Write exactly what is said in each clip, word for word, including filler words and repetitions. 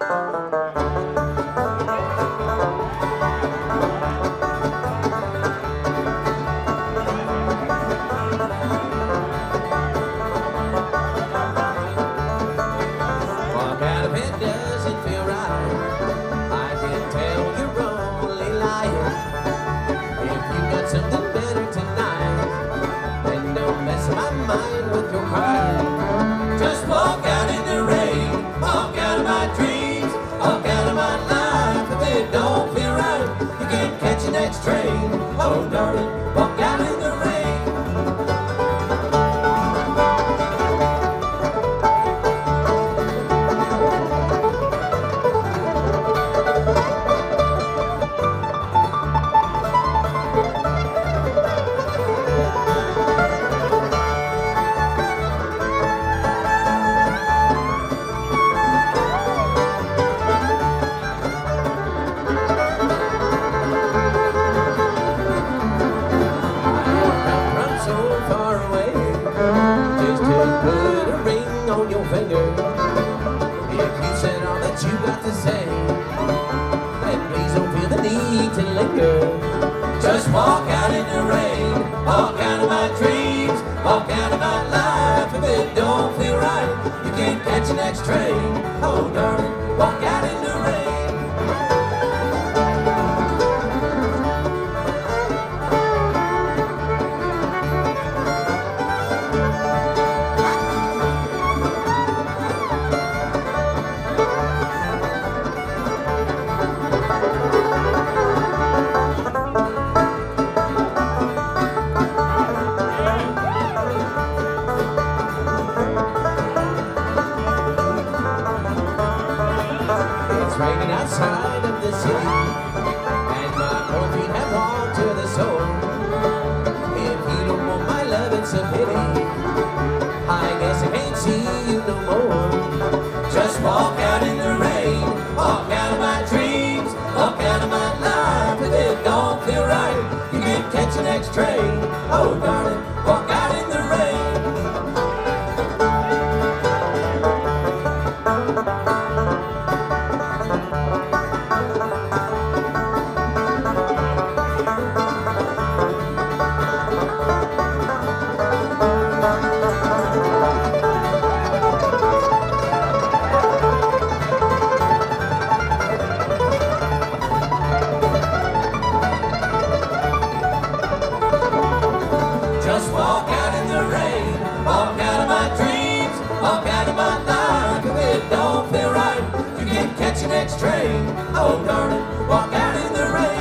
Walk out if it doesn't feel right. I can tell you're only lying. If you got something better tonight, then don't mess my mind with your crying. Just walk out in the rain, walk out of my dreams, walk out of my life. If it don't feel right, you can't catch the next train. Oh darling, walk out in the rain. So far away, just to put a ring on your finger. If you said all that you got to say, then please don't feel the need to linger. Just walk out in the rain, walk out of my dreams, walk out of my life. If it don't feel right, you can't catch the next train. Oh darling, walk out in the rain. It's raining outside of the city, and my poor feet have walked to the soul. If you don't want my love, it's a pity. I guess I can't see you no more. Just walk out in the rain, walk out of my dreams, walk out of my life. If it don't feel right, you can't catch the next train. Oh darling, walk out in the rain. Just walk out in the rain, walk out of my dreams, walk out of my life. If it don't feel right, you can't catch the next train. Oh darling, walk out in the rain.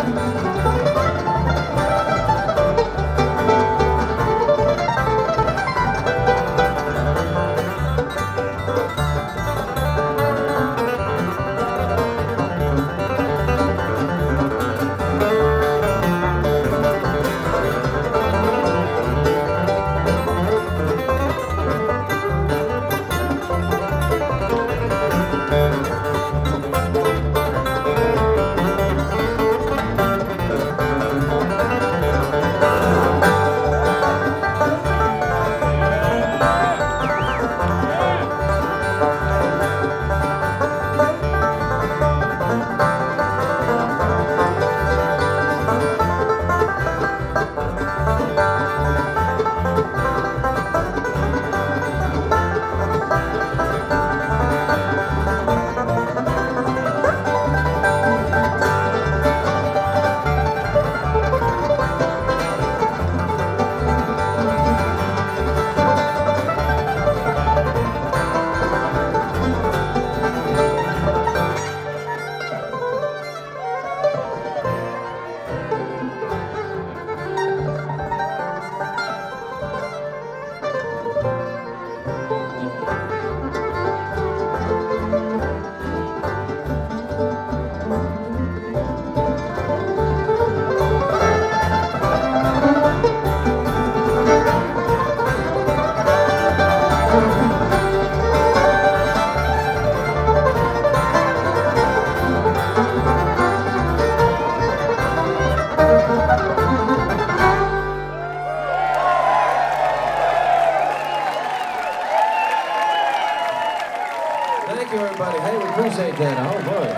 Thank you, everybody. Hey, we appreciate that a whole bunch.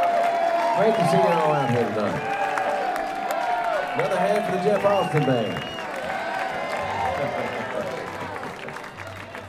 Great to see you all out here tonight. Another hand for the Jeff Austin Band.